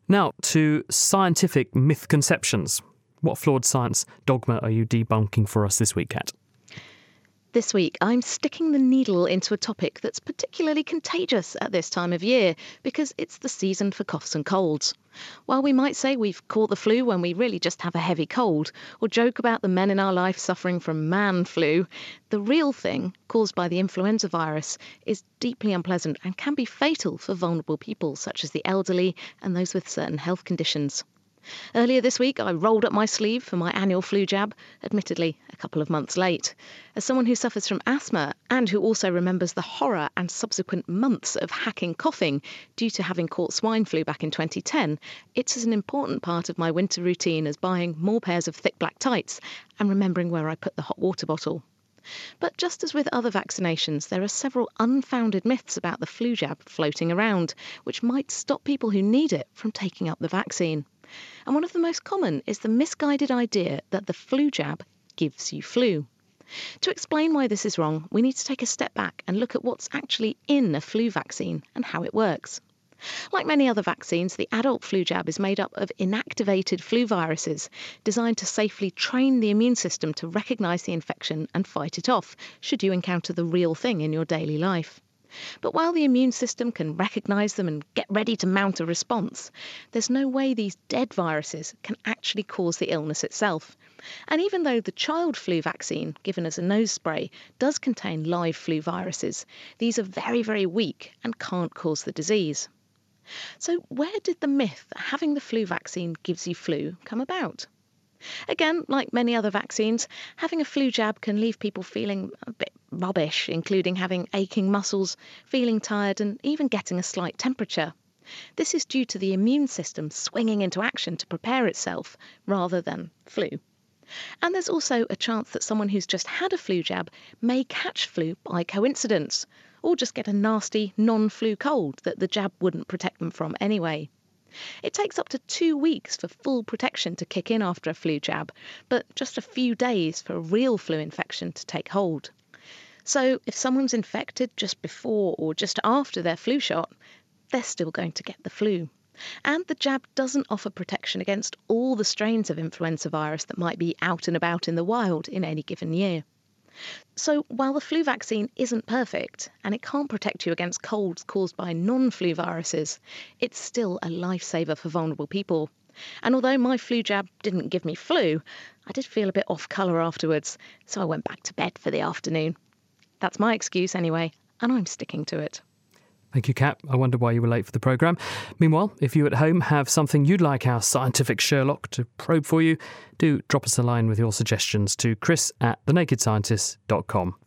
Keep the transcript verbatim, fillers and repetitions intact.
Now, to scientific misconceptions. What flawed science dogma are you debunking for us this week, Kat? This week, I'm sticking the needle into a topic that's particularly contagious at this time of year because it's the season for coughs and colds. While we might say we've caught the flu when we really just have a heavy cold, or joke about the men in our life suffering from man flu, the real thing, caused by the influenza virus, is deeply unpleasant and can be fatal for vulnerable people such as the elderly and those with certain health conditions. Earlier this week, I rolled up my sleeve for my annual flu jab, admittedly a couple of months late. As someone who suffers from asthma and who also remembers the horror and subsequent months of hacking coughing due to having caught swine flu back in twenty ten, it's as an important part of my winter routine as buying more pairs of thick black tights and remembering where I put the hot water bottle. But just as with other vaccinations, there are several unfounded myths about the flu jab floating around, which might stop people who need it from taking up the vaccine. And one of the most common is the misguided idea that the flu jab gives you flu. To explain why this is wrong, we need to take a step back and look at what's actually in a flu vaccine and how it works. Like many other vaccines, the adult flu jab is made up of inactivated flu viruses designed to safely train the immune system to recognise the infection and fight it off, should you encounter the real thing in your daily life. But while the immune system can recognise them and get ready to mount a response, there's no way these dead viruses can actually cause the illness itself. And even though the child flu vaccine, given as a nose spray, does contain live flu viruses, these are very, very weak and can't cause the disease. So where did the myth that having the flu vaccine gives you flu come about? Again, like many other vaccines, having a flu jab can leave people feeling a bit rubbish, including having aching muscles, feeling tired and even getting a slight temperature. This is due to the immune system swinging into action to prepare itself rather than flu. And there's also a chance that someone who's just had a flu jab may catch flu by coincidence, or just get a nasty non-flu cold that the jab wouldn't protect them from anyway. It takes up to two weeks for full protection to kick in after a flu jab, but just a few days for a real flu infection to take hold. So if someone's infected just before or just after their flu shot, they're still going to get the flu. And the jab doesn't offer protection against all the strains of influenza virus that might be out and about in the wild in any given year. So while the flu vaccine isn't perfect and it can't protect you against colds caused by non-flu viruses, it's still a lifesaver for vulnerable people. And although my flu jab didn't give me flu, I did feel a bit off colour afterwards, so I went back to bed for the afternoon. That's my excuse anyway, and I'm sticking to it. Thank you, Kat. I wonder why you were late for the programme. Meanwhile, if you at home have something you'd like our scientific Sherlock to probe for you, do drop us a line with your suggestions to chris at the naked scientist dot com.